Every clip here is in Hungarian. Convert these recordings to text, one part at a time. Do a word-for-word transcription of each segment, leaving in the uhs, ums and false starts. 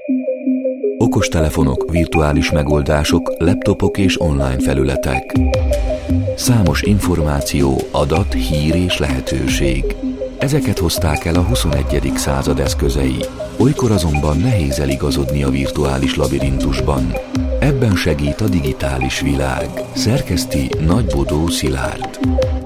Okostelefonok, virtuális megoldások, laptopok és online felületek. Számos információ, adat, hír és lehetőség. Ezeket hozták el a huszonegyedik század eszközei. Olykor azonban nehéz eligazodni a virtuális labirintusban. Ebben segít a digitális világ. Szerkeszti Nagybodó Szilárd.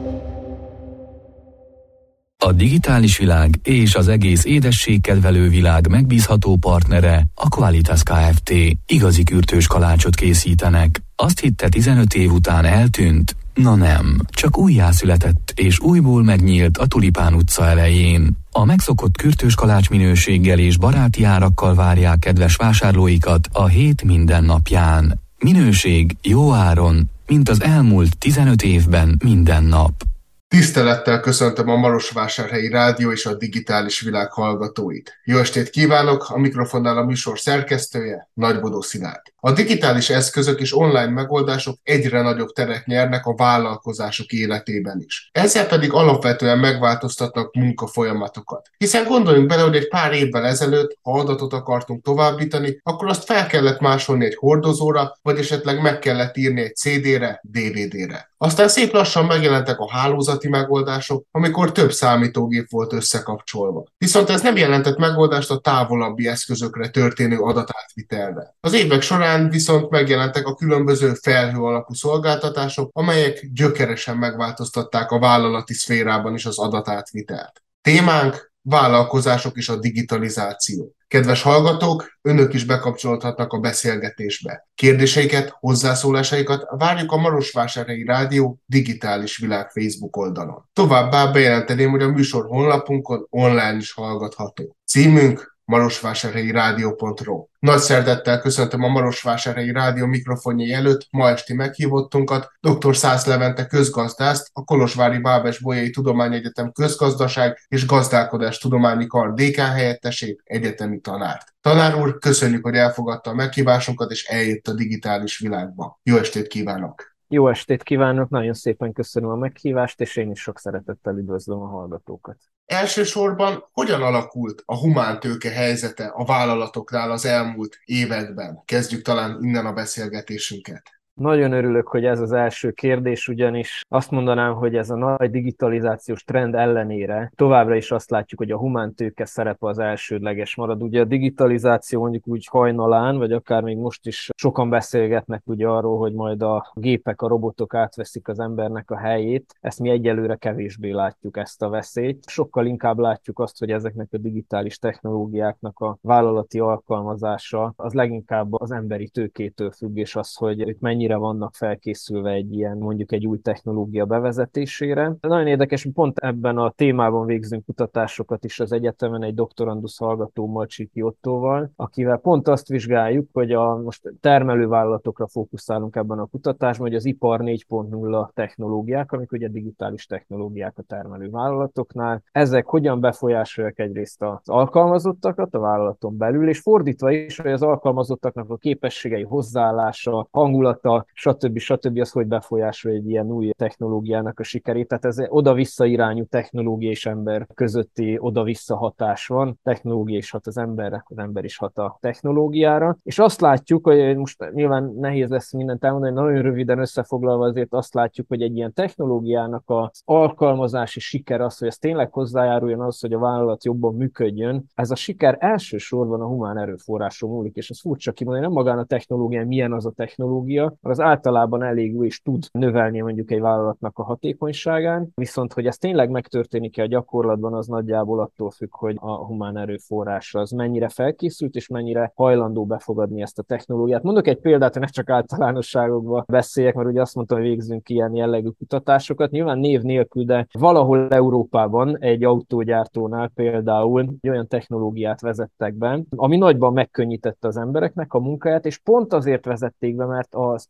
A digitális világ és az egész édességkedvelő világ megbízható partnere a Qualitas Kft. Igazi kürtős kalácsot készítenek. Azt hitte tizenöt év után eltűnt? Na nem, csak újjászületett és újból megnyílt a Tulipán utca elején. A megszokott kürtős kalács minőséggel és baráti árakkal várják kedves vásárlóikat a hét minden napján. Minőség jó áron, mint az elmúlt tizenöt évben minden nap. Tisztelettel köszöntöm a Marosvásárhelyi Rádió és a digitális világ hallgatóit. Jó estét kívánok, a mikrofonnál a műsor szerkesztője, Nagybodó Szilárd. A digitális eszközök és online megoldások egyre nagyobb teret nyernek a vállalkozások életében is. Ezzel pedig alapvetően megváltoztatnak munkafolyamatokat. Hiszen gondoljunk bele, hogy egy pár évvel ezelőtt, ha adatot akartunk továbbítani, akkor azt fel kellett másolni egy hordozóra, vagy esetleg meg kellett írni egy cé dére, dé vé dére. Aztán szép lassan megjelentek a hálózati megoldások, amikor több számítógép volt összekapcsolva. Viszont ez nem jelentett megoldást a távolabbi eszközökre történő adatátvitelre. Az évek során viszont megjelentek a különböző felhő alapú szolgáltatások, amelyek gyökeresen megváltoztatták a vállalati szférában is az adatátvitelt. Témánk: vállalkozások és a digitalizáció. Kedves hallgatók, önök is bekapcsolódhatnak a beszélgetésbe. Kérdéseiket, hozzászólásaikat várjuk a Marosvásárhelyi Rádió digitális világ Facebook oldalon. Továbbá bejelenteném, hogy a műsor honlapunkon online is hallgatható. Címünk marosvásárhelyi rádió pont ro. Nagy szeretettel köszöntöm a Marosvásárhelyi Rádió mikrofonjai előtt ma esti meghívottunkat, dr. Szász Levente közgazdászt, a Kolozsvári Bábes-Bolyai Tudományegyetem közgazdaság és gazdálkodás tudományi kar dékán helyettesét, egyetemi tanárt. Tanár úr, köszönjük, hogy elfogadta a meghívásunkat és eljött a digitális világba. Jó estét kívánok! Jó estét kívánok, nagyon szépen köszönöm a meghívást, és én is sok szeretettel üdvözlöm a hallgatókat. Elsősorban hogyan alakult a humántőke helyzete a vállalatoknál az elmúlt években? Kezdjük talán innen a beszélgetésünket. Nagyon örülök, hogy ez az első kérdés, ugyanis azt mondanám, hogy ez a nagy digitalizációs trend ellenére továbbra is azt látjuk, hogy a humántőke szerepe az elsődleges marad. Ugye a digitalizáció mondjuk úgy hajnalán, vagy akár még most is sokan beszélgetnek ugye arról, hogy majd a gépek, a robotok átveszik az embernek a helyét. Ezt mi egyelőre kevésbé látjuk, ezt a veszélyt. Sokkal inkább látjuk azt, hogy ezeknek a digitális technológiáknak a vállalati alkalmazása az leginkább az emberi tőkétől függ, és az, hogy ők mennyire vannak felkészülve egy ilyen, mondjuk egy új technológia bevezetésére. Nagyon érdekes, pont ebben a témában végzünk kutatásokat is az egyetemen egy doktorandusz hallgatómmal, Csiki Ottóval, akivel pont azt vizsgáljuk, hogy a most termelővállalatokra fókuszálunk ebben a kutatásban, hogy az ipar négy pont nulla technológiák, amik ugye digitális technológiák a termelővállalatoknál, ezek hogyan befolyásolják egyrészt az alkalmazottakat a vállalaton belül, és fordítva is, hogy az alkalmazottaknak a képességei, hozzáállása, hangulata, stb. stb. Az, hogy befolyásolja egy ilyen új technológiának a sikerét. Tehát ez oda-vissza irányú technológia és ember közötti oda-vissza hatás van. Technológia is hat az emberre, az ember is hat a technológiára. És azt látjuk, hogy most nyilván nehéz lesz mindent elmondani, nagyon röviden összefoglalva azért azt látjuk, hogy egy ilyen technológiának az alkalmazási siker az, hogy ez tényleg hozzájáruljon az, hogy a vállalat jobban működjön. Ez a siker elsősorban a humán erőforráson múlik, és ez furcsa kimondani, nem magán a technológia, milyen az a technológia, az általában elég jó és tud növelni mondjuk egy vállalatnak a hatékonyságán, viszont hogy ez tényleg megtörténik-e a gyakorlatban, az nagyjából attól függ, hogy a humán erőforrás az mennyire felkészült, és mennyire hajlandó befogadni ezt a technológiát. Mondok egy példát, hogy ne csak általánosságokba beszéljek, mert ugye azt mondtam, hogy végzünk ilyen jellegű kutatásokat, nyilván név nélkül, de valahol Európában egy autógyártónál például egy olyan technológiát vezettek be, ami nagyban megkönnyítette az embereknek a munkáját, és pont azért vezették be, mert az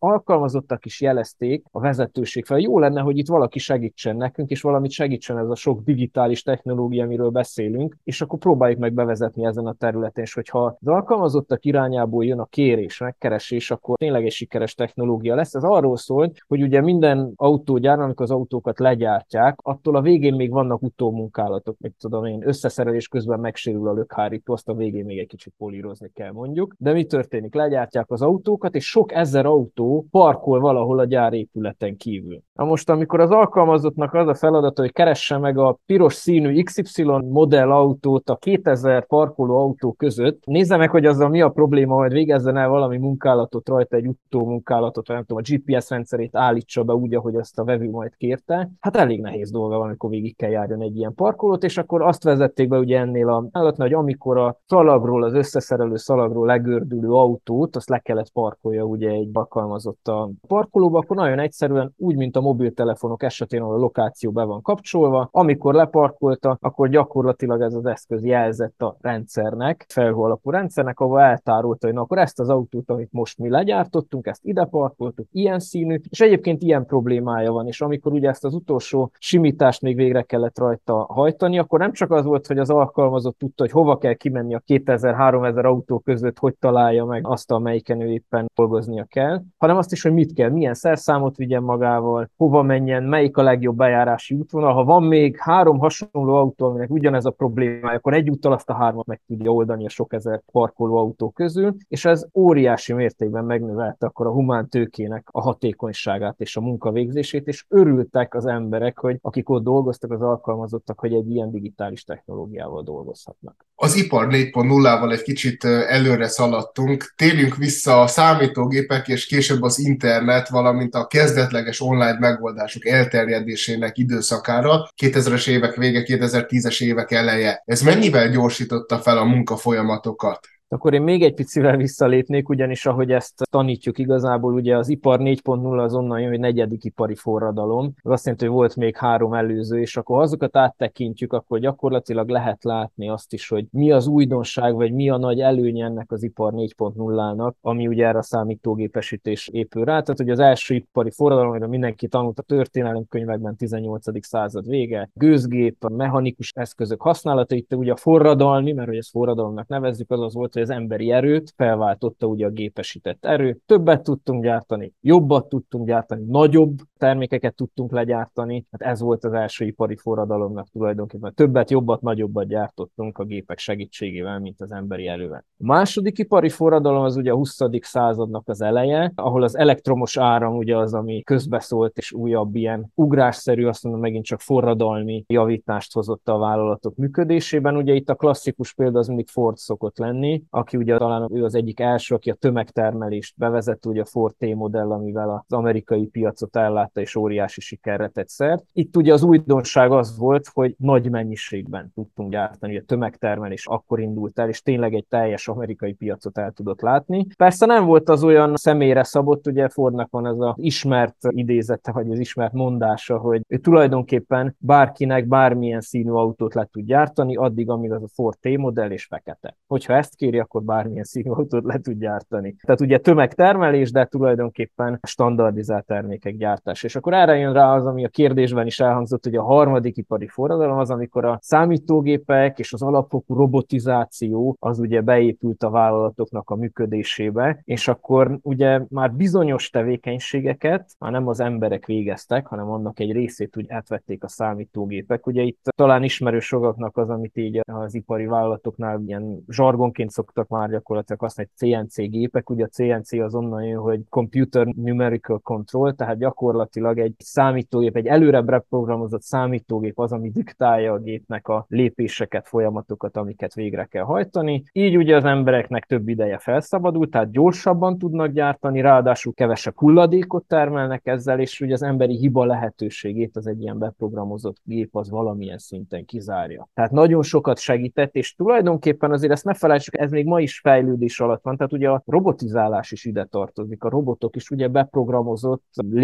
alkalmazottak is jelezték a vezetőség fel. Jó lenne, hogy itt valaki segítsen nekünk, és valamit segítsen ez a sok digitális technológia, amiről beszélünk, és akkor próbáljuk meg bevezetni ezen a területen, és hogyha az alkalmazottak irányából jön a kérés, megkeresés, akkor tényleg egy sikeres technológia lesz. Ez arról szól, hogy ugye minden autógyár, amikor az autókat legyártják, attól a végén még vannak utómunkálatok, meg tudom én, összeszerelés közben megsérül a lökhárító, azt a végén még egy kicsit polírozni kell mondjuk. De mi történik? Legyártják az autókat, és sok ezer autó parkol valahol a gyárépületen kívül. Na most, amikor az alkalmazottnak az a feladata, hogy keresse meg a piros színű iksz ipszilon modell autót a kétezer parkoló autó között, nézze meg, hogy azzal mi a probléma, hogy végezzen el valami munkálatot rajta, egy utómunkálatot, vagy nem tudom, a gé pé es rendszerét állítsa be úgy, ahogy azt a vevő majd kérte. Hát elég nehéz dolga van, amikor végig kell járjon egy ilyen parkolót, és akkor azt vezették be ugye ennél a állatnál, hogy amikor a szalagról, az összeszerelő szalagról legördülő autót, azt le kellett parkolja ugye egy alkalmazott a parkolóba, akkor nagyon egyszerűen, úgy, mint a mobiltelefonok esetén, ahol a lokáció be van kapcsolva, amikor leparkolta, akkor gyakorlatilag ez az eszköz jelzett a rendszernek, felhő alapú rendszernek, ahol eltárolta, hogy na, akkor ezt az autót, amit most mi legyártottunk, ezt ide parkoltuk, ilyen színű, és egyébként ilyen problémája van, és amikor ugye ezt az utolsó simítást még végre kellett rajta hajtani, akkor nem csak az volt, hogy az alkalmazott tudta, hogy hova kell kimenni a kétezer-háromezer autó között, hogy találja meg azt, amelyiken ő éppen dolgoznia kell, hanem azt is, hogy mit kell, milyen szerszámot vigyen magával, hova menjen, melyik a legjobb bejárási útvonal. Ha van még három hasonló autó, aminek ugyanez a problémája, akkor egyúttal azt a hármat meg tudja oldani a sok ezer parkoló autó közül, és ez óriási mértékben megnövelte akkor a humán tőkének a hatékonyságát és a munkavégzését, és örültek az emberek, hogy akik ott dolgoztak, az alkalmazottak, hogy egy ilyen digitális technológiával dolgozhatnak. Az ipar négy pont nullával egy kicsit előre szaladtunk. Térjünk vissza a számítógépek és később az internet, valamint a kezdetleges online megoldások elterjedésének időszakára, kétezres évek vége, kétezer-tízes évek eleje. Ez mennyivel gyorsította fel a munkafolyamatokat? Akkor én még egy picivel visszalépnék, ugyanis ahogy ezt tanítjuk igazából, ugye az ipar négy pont nulla az onnan jön, hogy negyedik ipari forradalom. Ez azt jelenti, hogy volt még három előző, és akkor ha azokat áttekintjük, akkor gyakorlatilag lehet látni azt is, hogy mi az újdonság, vagy mi a nagy előnye ennek az ipar négy pont nullának, ami ugye erre a számítógépesítés épül rá. Tehát ugye az első ipari forradalom, amire mindenki tanult a történelemkönyvekben, tizennyolcadik század vége, gőzgép, mechanikus eszközök használata, itt ugye a forradalmi, mert hogy ezt forradalomnak nevezzük, az az volt, hogy az emberi erőt felváltotta ugye a gépesített erő. Többet tudtunk gyártani, jobbat tudtunk gyártani, nagyobb termékeket tudtunk legyártani. Hát ez volt az első ipari forradalomnak tulajdonképpen. Többet, jobbat, nagyobbat gyártottunk a gépek segítségével, mint az emberi erővel. A második ipari forradalom az ugye a huszadik századnak az eleje, ahol az elektromos áram ugye az, ami közbeszólt, és újabb ilyen ugrásszerű, azt mondom, megint csak forradalmi javítást hozott a vállalatok működésében. Ugye itt a klasszikus példa az mindig Ford szokott lenni, aki ugye talán ő az egyik első, aki a tömegtermelést bevezette, ugye a Ford T-modell, amivel az amerikai piacot ellátta és óriási sikerre tett szert. Itt ugye az újdonság az volt, hogy nagy mennyiségben tudtunk gyártani, ugye a tömegtermelés akkor indult el, és tényleg egy teljes amerikai piacot el tudott látni. Persze nem volt az olyan személyre szabott, ugye Fordnak van ez az ismert idézete, vagy az ismert mondása, hogy ő tulajdonképpen bárkinek bármilyen színű autót le tud gyártani, addig, amíg az a Ford T-modell és fekete. Hogyha ezt kéri, akkor bármilyen színű autót le tud gyártani. Tehát ugye tömegtermelés, de tulajdonképpen standardizált termékek gyártás. És akkor erre jön rá az, ami a kérdésben is elhangzott, hogy a harmadik ipari forradalom az, amikor a számítógépek és az alapfokú robotizáció az ugye beépült a vállalatoknak a működésébe, és akkor ugye már bizonyos tevékenységeket már nem az emberek végeztek, hanem annak egy részét úgy átvették a számítógépek. Ugye itt talán ismerős sokaknak az, amit így az ipari vállalatoknál ilyen zsargonként szoktak már gyakorlatilag használni, cé en cé gépek, ugye a cé en cé az onnan jön, hogy Computer Numerical Control, tehát gyakorlatilag egy számítógép, egy előre beprogramozott számítógép az, ami diktálja a gépnek a lépéseket, folyamatokat, amiket végre kell hajtani. Így ugye az embereknek több ideje felszabadult, tehát gyorsabban tudnak gyártani, ráadásul kevesebb hulladékot termelnek ezzel, és ugye az emberi hiba lehetőségét az egy ilyen beprogramozott gép az valamilyen szinten kizárja. Tehát nagyon sokat segített, és tulajdonképpen azért ezt ne felejtsük, ez még ma is fejlődés alatt van, tehát ugye a robotizálás is ide tartozik, a robotok is ugye beprogramozott lények,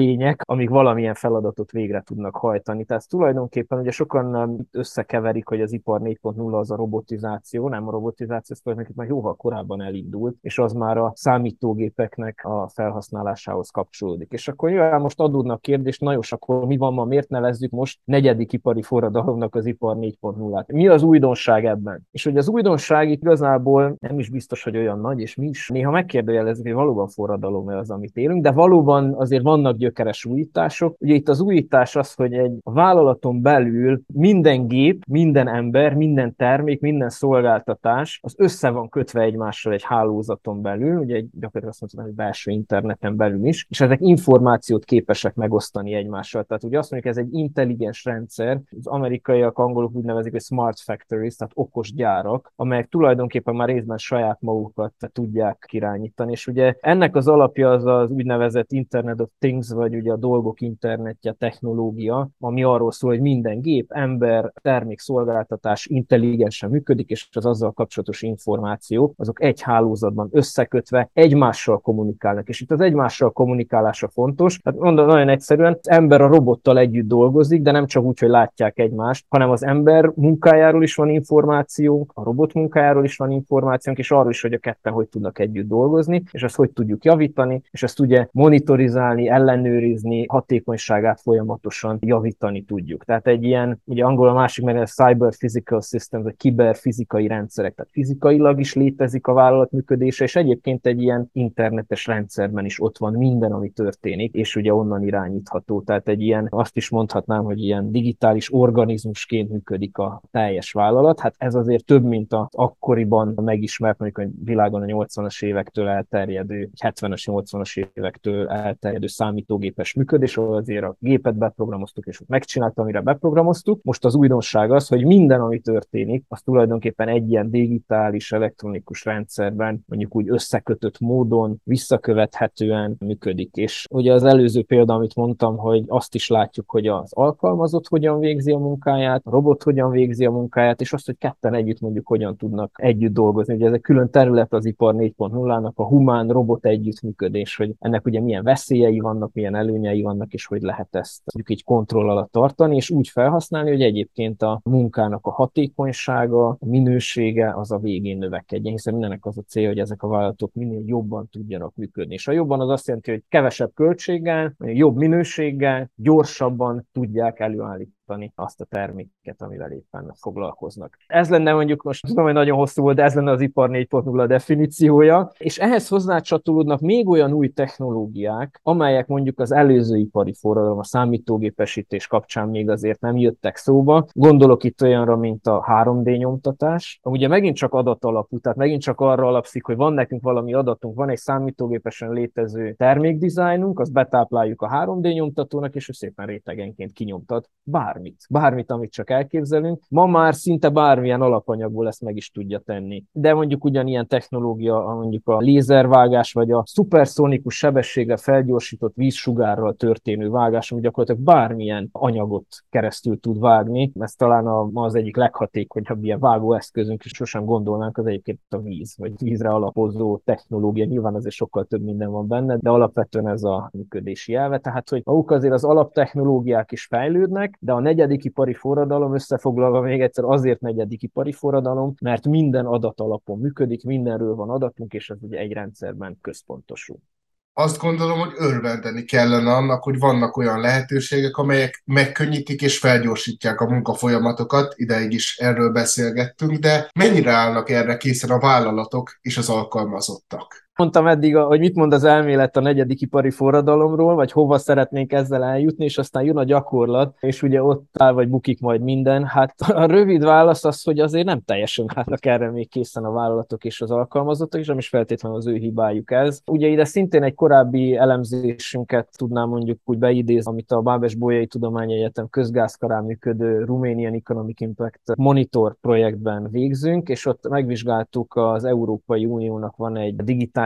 amíg valamilyen feladatot végre tudnak hajtani. Tehát tulajdonképpen ugye sokan összekeverik, hogy az ipar négy pont nulla az a robotizáció, nem a robotizáció, ez tulajdonképpen már jóval korábban elindult, és az már a számítógépeknek a felhasználásához kapcsolódik. És akkor nyilván most adódnak kérdést, na jó, akkor mi van ma, miért nevezzük most negyedik ipari forradalomnak az ipar négy pont nullát? Mi az újdonság ebben? És hogy az újdonság itt igazából nem is biztos, hogy olyan nagy, és mi is néha megkérdőjelezik, hogy valóban forradalom-e az, amit élünk, de valóban azért vannak gyökeres újítások. Ugye itt az újítás az, hogy egy vállalaton belül minden gép, minden ember, minden termék, minden szolgáltatás az össze van kötve egymással egy hálózaton belül, ugye egy gyakorlatilag azt mondtam, hogy belső interneten belül is, és ezek információt képesek megosztani egymással. Tehát ugye azt mondjuk, ez egy intelligens rendszer, az amerikaiak, angolok úgy nevezik, hogy smart factories, tehát okos gyárak, amelyek tulajdonképpen már részben saját magukat tudják irányítani. És ugye ennek az alapja az az úgynevezett Internet of Things, vagy ugye a dolgok internetje, technológia, ami arról szól, hogy minden gép, ember, termék, szolgáltatás intelligensen működik, és az azzal kapcsolatos információk, azok egy hálózatban összekötve egymással kommunikálnak. És itt az egymással kommunikálása fontos. Hát mondom, nagyon egyszerűen, az ember a robottal együtt dolgozik, de nem csak úgy, hogy látják egymást, hanem az ember munkájáról is van információnk, a robot munkájáról is van információnk, és arról is, hogy a ketten hogy tudnak együtt dolgozni, és ezt hogy tudjuk javítani, és ezt ugye monitorizálni, ellenőrizni, hatékonyságát folyamatosan javítani tudjuk. Tehát egy ilyen, ugye angol a másik, mert ez cyber physical systems, vagy kiberfizikai rendszerek, tehát fizikailag is létezik a vállalat működése, és egyébként egy ilyen internetes rendszerben is ott van minden, ami történik, és ugye onnan irányítható. Tehát egy ilyen, azt is mondhatnám, hogy ilyen digitális organizmusként működik a teljes vállalat. Hát ez azért több, mint az akkoriban megismert, mondjuk a világon a nyolcvanas évektől elterjedő, hetvenes, nyolcvanas évektől elterjedő számítógépes működés, ahol azért a gépet beprogramoztuk, és ott megcsinálta, amire beprogramoztuk. Most az újdonság az, hogy minden, ami történik, az tulajdonképpen egy ilyen digitális, elektronikus rendszerben, mondjuk úgy összekötött módon, visszakövethetően működik. És ugye az előző példa, amit mondtam, hogy azt is látjuk, hogy az alkalmazott hogyan végzi a munkáját, a robot hogyan végzi a munkáját, és azt, hogy ketten együtt mondjuk hogyan tudnak együtt dolgozni. Ugye ez egy külön terület az ipar négy pont nullának, a humán-robot együttműködés, hogy ennek ugye milyen veszélyei vannak, milyen előnyei vannak, és hogy lehet ezt mondjuk így kontroll alatt tartani, és úgy felhasználni, hogy egyébként a munkának a hatékonysága, a minősége az a végén növekedjen, hiszen mindennek az a cél, hogy ezek a vállalatok minél jobban tudjanak működni. És a jobban az azt jelenti, hogy kevesebb költséggel, jobb minőséggel, gyorsabban tudják előállítani azt a terméket, amivel éppen foglalkoznak. Ez lenne mondjuk, most tudom, hogy nagyon hosszú volt, de ez lenne az ipar négy pont nulla definíciója, és ehhez hozzácsatolódnak még olyan új technológiák, amelyek mondjuk az előző ipari forradalom, a számítógépesítés kapcsán még azért nem jöttek szóba. Gondolok itt olyanra, mint a három dé nyomtatás. Ugye megint csak adatalapú, tehát megint csak arra alapszik, hogy van nekünk valami adatunk, van egy számítógépesen létező termékdizájnunk, azt betápláljuk a három dé nyomtatónak, és ő szépen rétegenként kinyomtat bár Bármit, bármit, amit csak elképzelünk. Ma már szinte bármilyen alapanyagból ezt meg is tudja tenni. De mondjuk ugyanilyen technológia, mondjuk a lézervágás, vagy a szuperszonikus sebességgel felgyorsított vízsugárral történő vágás, ami gyakorlatilag bármilyen anyagot keresztül tud vágni. Ez talán a, az egyik leghatékonyabb ilyen vágóeszközünk, és sosem gondolnánk, az egyébként a víz, vagy vízre alapozó technológia. Nyilván azért sokkal több minden van benne, de alapvetően ez a működési elve. Tehát, hogy maguk azért az alaptechnológiák is fejlődnek, de a negyedik ipari forradalom összefoglalva még egyszer azért negyedik ipari forradalom, mert minden adat alapon működik, mindenről van adatunk, és ez ugye egy rendszerben központosul. Azt gondolom, hogy örvendeni kellene annak, hogy vannak olyan lehetőségek, amelyek megkönnyítik és felgyorsítják a munkafolyamatokat, ideig is erről beszélgettünk, de mennyire állnak erre készen a vállalatok és az alkalmazottak? Mondtam eddig, hogy mit mond az elmélet a negyedik ipari forradalomról, vagy hova szeretnénk ezzel eljutni, és aztán jön a gyakorlat, és ugye ott áll vagy bukik majd minden. Hát a rövid válasz az, hogy azért nem teljesen állnak erre még készen a vállalatok és az alkalmazottak, és nem is feltétlenül az ő hibájuk ez. Ugye ide szintén egy korábbi elemzésünket tudnám mondjuk úgy beidézni, amit a Bábes-Bolyai Tudományegyetem közgázkarán működő Romanian Economic Impact Monitor projektben végzünk, és ott megvizsgáltuk az Európai Uniónak van egy digitális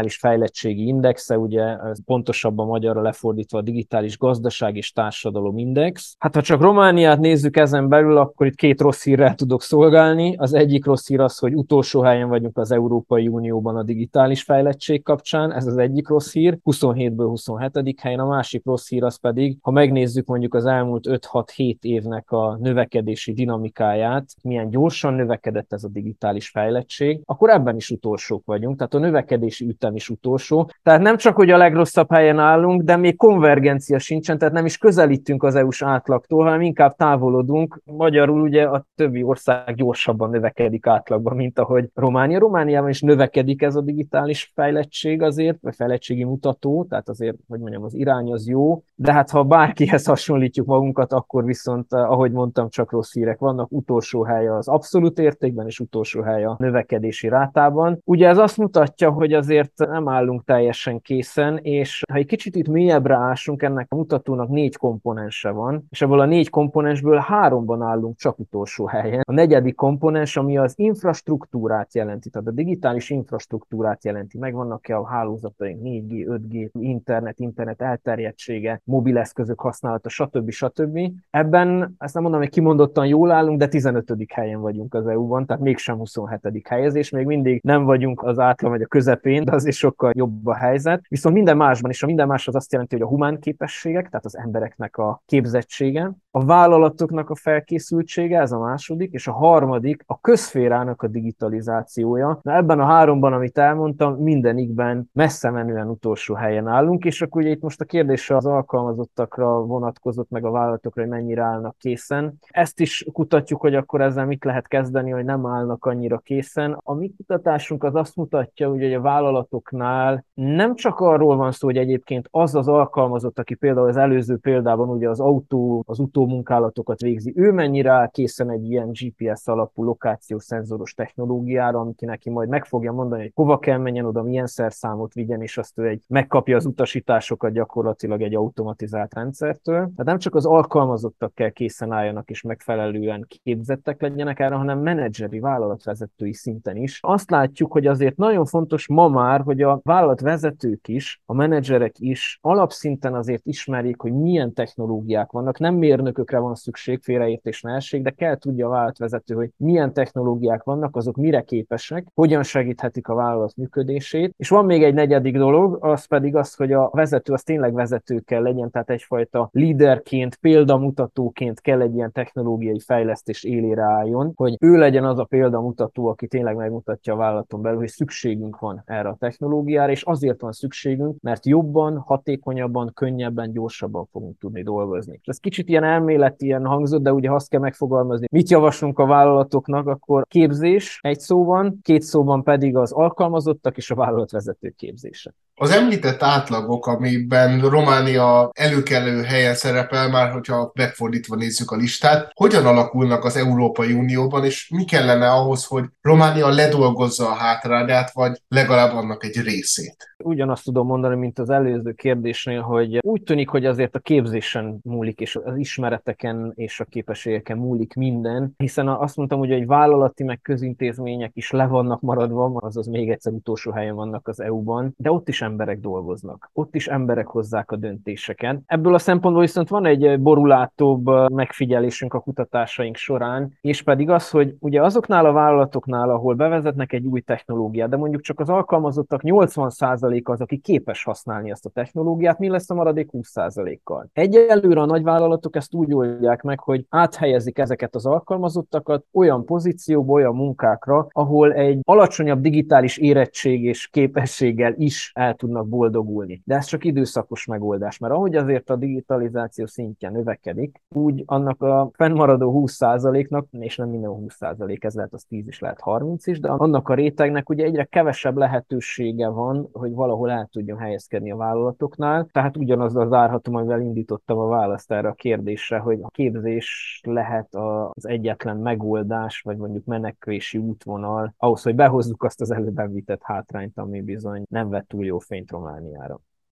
digitális fejlettségi indexe, ugye ez pontosabban magyarra lefordítva a digitális gazdaság és társadalom index. Hát ha csak Romániát nézzük ezen belül, akkor itt két rossz hírrel tudok szolgálni. Az egyik rossz hír az, hogy utolsó helyen vagyunk az Európai Unióban a digitális fejlettség kapcsán, ez az egyik rossz hír, huszonhétből huszonhetedik helyen, a másik rossz hír az pedig, ha megnézzük mondjuk az elmúlt öt-hat-hét évnek a növekedési dinamikáját, milyen gyorsan növekedett ez a digitális fejlettség, akkor ebben is utolsók vagyunk, tehát a növekedési ütem is utolsó. Tehát nem csak, hogy a legrosszabb helyen állunk, de még konvergencia sincsen, tehát nem is közelítünk az é u-s átlagtól, hanem inkább távolodunk. Magyarul ugye a többi ország gyorsabban növekedik átlagban, mint ahogy Románia. Romániában is növekedik ez a digitális fejlettség azért, vagy fejlettségi mutató, tehát azért, hogy mondjam, az irány az jó, de hát ha bárkihez hasonlítjuk magunkat, akkor viszont, ahogy mondtam, csak rossz hírek vannak, utolsó helye az abszolút értékben, és utolsó helye a növekedési rátában. Ugye ez azt mutatja, hogy azért nem állunk teljesen készen, és ha egy kicsit itt mélyebbre ásunk, ennek a mutatónak négy komponense van, és ebből a négy komponensből háromban állunk csak utolsó helyen. A negyedik komponens, ami az infrastruktúrát jelenti, tehát a digitális infrastruktúrát jelenti. Megvannak-e a hálózataink, négy G, öt G, internet, internet elterjedtsége, mobileszközök használata, stb. stb. Ebben, ezt nem mondom, hogy kimondottan jól állunk, de tizenötödik helyen vagyunk az é u-ban, tehát mégsem huszonhetedik helyezés, még mindig nem vagyunk az átlag vagy a közepén, de azért sokkal jobb a helyzet. Viszont minden másban is, a minden más az azt jelenti, hogy a humán képességek, tehát az embereknek a képzettsége, a vállalatoknak a felkészültsége, ez a második, és a harmadik a közszférának a digitalizációja. Na ebben a háromban, amit elmondtam, mindenikben messze menően utolsó helyen állunk, és akkor ugye itt most a kérdés az alkalmazottakra vonatkozott, meg a vállalatokra, hogy mennyire állnak készen. Ezt is kutatjuk, hogy akkor ezzel mit lehet kezdeni, hogy nem állnak annyira készen. A mi kutatásunk az azt mutatja, hogy a vállalatoknál nem csak arról van szó, hogy egyébként az az alkalmazott, aki például az előző példában ugye az autó, az utómunkálatokat végzi, ő mennyire áll készen egy ilyen gé pé es alapú lokációszenzoros technológiára, amit neki majd meg fogja mondani, hogy hova kell menjen oda, milyen szerszámot vigyen, és azt ő egy, megkapja az utasításokat gyakorlatilag egy automatizált rendszertől. Tehát nem csak az alkalmazottak kell készen álljanak és megfelelően képzettek legyenek erre, hanem menedzseri, vállalatvezetői szinten is. Azt látjuk, hogy azért nagyon fontos ma már, hogy a vállalatvezetők is, a menedzserek is alapszinten azért ismerjék, hogy milyen technológiák vannak. Nem mérnökökre van szükség, félreértés ne essék, de kell tudja a vállalatvezető, hogy milyen technológiák vannak, azok mire képesek, hogyan segíthetik a vállalat működését. És van még egy negyedik dolog, az pedig az, hogy a vezető az tényleg vezető kell legyen, tehát egyfajta líderként, példamutatóként kell egy ilyen technológiai fejlesztés élére álljon, hogy ő legyen az a példamutató, aki tényleg megmutatja a vállalaton belül, hogy szükségünk van erre a technológiára, és azért van szükségünk, mert jobban, hatékonyabban, könnyebben, gyorsabban fogunk tudni dolgozni. És ez kicsit ilyen elméleti, ilyen hangzott, de ugye azt kell megfogalmazni, mit javaslunk a vállalatoknak, akkor képzés egy szóban, két szóban pedig az alkalmazottak és a vállalatvezetők képzése. Az említett átlagok, amiben Románia előkelő helyen szerepel, már hogyha megfordítva nézzük a listát, hogyan alakulnak az Európai Unióban, és mi kellene ahhoz, hogy Románia ledolgozza a hátrányát, vagy legalább annak egy részét? Ugyanazt tudom mondani, mint az előző kérdésnél, hogy úgy tűnik, hogy azért a képzésen múlik, és az ismereteken és a képességeken múlik minden, hiszen azt mondtam, hogy egy vállalati meg közintézmények is le vannak maradva, azaz még egyszer utolsó helyen vannak az é u-ban, de ott is emberek dolgoznak. Ott is emberek hozzák a döntéseket. Ebből a szempontból viszont van egy borulátóbb megfigyelésünk a kutatásaink során, és pedig az, hogy ugye azoknál a vállalatoknál, ahol bevezetnek egy új technológiát, de mondjuk csak az alkalmazottak nyolcvan százaléka az, aki képes használni ezt a technológiát, mi lesz a maradék húsz százalékkal. Egyelőre a nagyvállalatok ezt úgy oldják meg, hogy áthelyezik ezeket az alkalmazottakat olyan pozícióba, olyan munkákra, ahol egy alacsonyabb digitális érettség és képességgel is el tudnak boldogulni. De ez csak időszakos megoldás, mert ahogy azért a digitalizáció szintje növekedik, úgy annak a fennmaradó húsz százaléknak, és nem minden húsz százalék, ez lehet az tíz is, lehet harminc is, de annak a rétegnek ugye egyre kevesebb lehetősége van, hogy valahol el tudjon helyezkedni a vállalatoknál. Tehát ugyanazzal zárhatom, amivel indítottam a választ erre a kérdésre, hogy a képzés lehet az egyetlen megoldás, vagy mondjuk menekvési útvonal ahhoz, hogy behozzuk azt az előbb említett hátrányt, ami bizony nem vett túl jó fényt Romániára.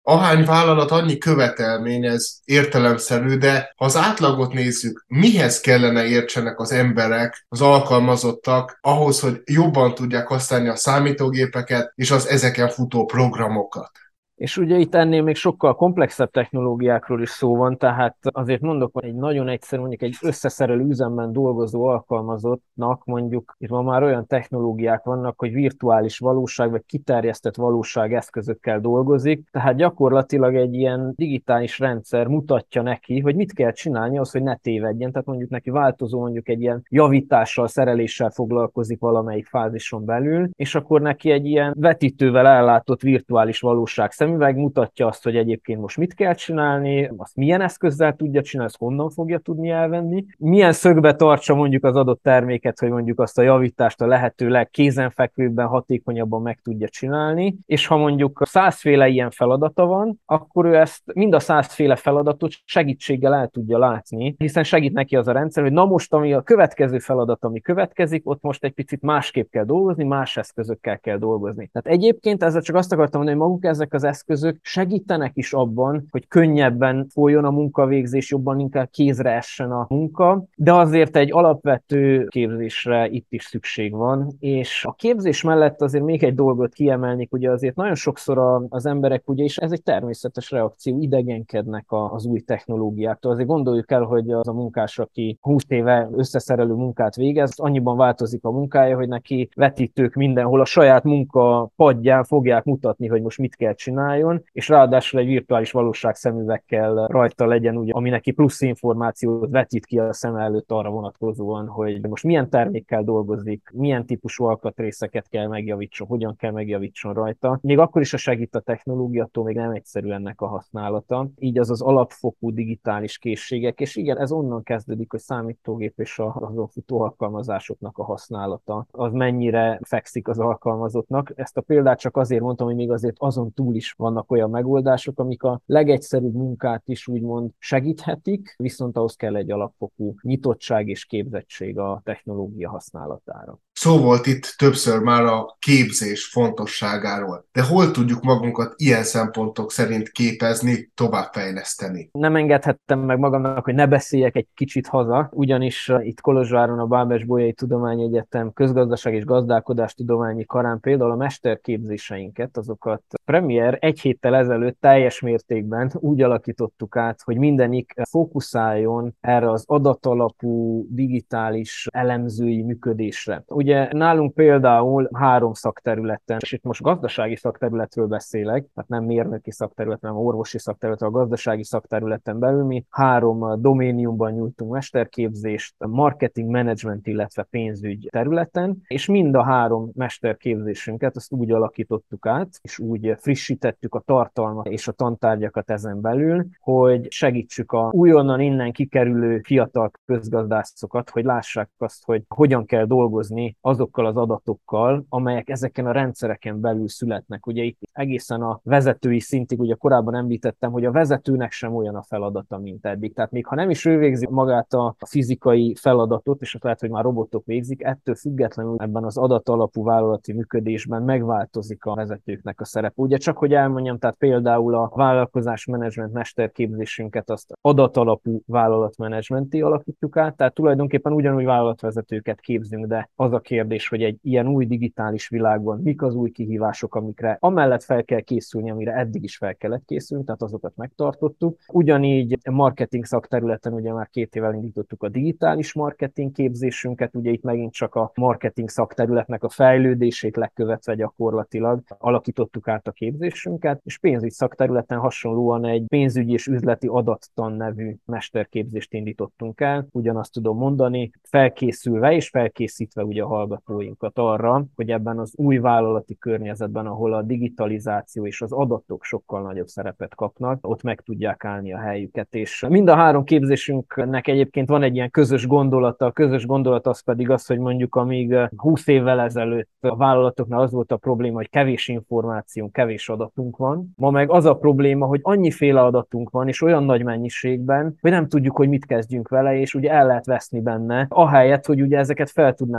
Ahány vállalat, annyi követelmény, ez értelemszerű, de ha az átlagot nézzük, mihez kellene értsenek az emberek, az alkalmazottak ahhoz, hogy jobban tudják használni a számítógépeket és az ezeken futó programokat? És ugye itt ennél még sokkal komplexebb technológiákról is szó van, tehát azért mondok, hogy egy nagyon egyszerű, mondjuk egy összeszerelő üzemben dolgozó alkalmazottnak mondjuk itt ma már olyan technológiák vannak, hogy virtuális valóság vagy kiterjesztett valóság eszközökkel dolgozik, tehát gyakorlatilag egy ilyen digitális rendszer mutatja neki, hogy mit kell csinálni ahhoz, hogy ne tévedjen, tehát mondjuk neki változó, mondjuk egy ilyen javítással, szereléssel foglalkozik valamelyik fázison belül, és akkor neki egy ilyen vetítővel ellátott virtuális valóság szemüveg mutatja azt, hogy egyébként most mit kell csinálni, azt milyen eszközzel tudja csinálni, azt honnan fogja tudni elvenni, milyen szögbe tartsa mondjuk az adott terméket, hogy mondjuk azt a javítást a lehető legkézenfekvőbben, hatékonyabban meg tudja csinálni, és ha mondjuk százféle ilyen feladata van, akkor ő ezt mind a százféle feladatot segítséggel el tudja látni, hiszen segít neki az a rendszer, hogy na most, ami a következő feladat, ami következik, ott most egy picit másképp kell dolgozni, más eszközökkel kell dolgozni. Tehát egyébként ezzel csak azt akartam mondani, hogy maguk ezek az eszközök segítenek is abban, hogy könnyebben folyjon a munkavégzés, jobban inkább kézre essen a munka, de azért egy alapvető képzésre itt is szükség van, és a képzés mellett azért még egy dolgot kiemelnék, ugye azért nagyon sokszor az emberek, ugye, és ez egy természetes reakció, idegenkednek az új technológiáktól. Azért gondoljuk el, hogy az a munkás, aki húsz éve összeszerelő munkát végez, annyiban változik a munkája, hogy neki vetítők mindenhol a saját munka padján fogják mutatni, hogy most mit kell csináljon, és ráadásul egy virtuális valóság szemüvekkel rajta legyen, ugye, ami neki plusz információt vetít ki a szem előtt arra vonatkozóan, hogy most milyen termékkel dolgozik, milyen típusú alkatrészeket kell megjavítson, hogyan kell megjavítson rajta. Még akkor is, a segít a technológia, attól még nem egyszerű ennek a használata. Így az az alapfokú digitális készségek, és igen, ez onnan kezdődik, hogy számítógép és azon futó alkalmazásoknak a használata, az mennyire fekszik az alkalmazottnak. Ezt a példát csak azért mondtam, hogy még azért azon túl is vannak olyan megoldások, amik a legegyszerűbb munkát is úgymond segíthetik, viszont ahhoz kell egy alapfokú nyitottság és képzettség a technológia használatára. Szó volt itt többször már a képzés fontosságáról, de hol tudjuk magunkat ilyen szempontok szerint képezni, továbbfejleszteni? Nem engedhettem meg magamnak, hogy ne beszéljek egy kicsit haza, ugyanis itt Kolozsváron a Bábes-Bolyai Tudományegyetem közgazdaság és gazdálkodástudományi karán például a mesterképzéseinket, azokat premier egy héttel ezelőtt teljes mértékben úgy alakítottuk át, hogy mindenik fókuszáljon erre az adatalapú digitális elemzői működésre. Ugye nálunk például három szakterületen, és itt most gazdasági szakterületről beszélek, tehát nem mérnöki szakterületen, hanem orvosi szakterületen, a gazdasági szakterületen belül mi három doméniumban nyújtunk mesterképzést, marketing, management, illetve pénzügy területen, és mind a három mesterképzésünket azt úgy alakítottuk át, és úgy frissítettük a tartalmat és a tantárgyakat ezen belül, hogy segítsük a újonnan innen kikerülő fiatal közgazdászokat, hogy lássák azt, hogy hogyan kell dolgozni azokkal az adatokkal, amelyek ezeken a rendszereken belül születnek. Ugye itt egészen a vezetői szintig, ugye korábban említettem, hogy a vezetőnek sem olyan a feladata, mint eddig. Tehát még ha nem is ő végzi magát a fizikai feladatot, és azt lehet, hogy már robotok végzik, ettől függetlenül ebben az adatalapú vállalati működésben megváltozik a vezetőknek a szerepe. Ugye csak, hogy elmondjam, tehát például a vállalkozásmenedzsment mesterképzésünket azt adatalapú vállalatmenedzsmenté alakítjuk át, tehát tulajdonképpen ugyanúgy vállalatvezetőket képzünk, de az a kérdés, hogy egy ilyen új digitális világban mik az új kihívások, amikre amellett fel kell készülni, amire eddig is fel kellett készülni, tehát azokat megtartottuk. Ugyanígy marketing szakterületen ugye már két évvel indítottuk a digitális marketing képzésünket, ugye itt megint csak a marketing szakterületnek a fejlődését lekövetve gyakorlatilag alakítottuk át a képzésünket, és pénzügy szakterületen hasonlóan egy pénzügyi és üzleti adattan nevű mesterképzést indítottunk el. Ugyanazt tudom mondani, felkészülve és felkészítve ugye a hallgatóinkat arra, hogy ebben az új vállalati környezetben, ahol a digitalizáció és az adatok sokkal nagyobb szerepet kapnak, ott meg tudják állni a helyüket. És mind a három képzésünknek egyébként van egy ilyen közös gondolata. A közös gondolat az pedig az, hogy mondjuk amíg húsz évvel ezelőtt a vállalatoknál az volt a probléma, hogy kevés információnk, kevés adatunk van. Ma meg az a probléma, hogy annyiféle adatunk van, és olyan nagy mennyiségben, hogy nem tudjuk, hogy mit kezdjünk vele, és ugye el lehet veszni benne, ahelyett, hogy ugye ezeket fel tudnánk használni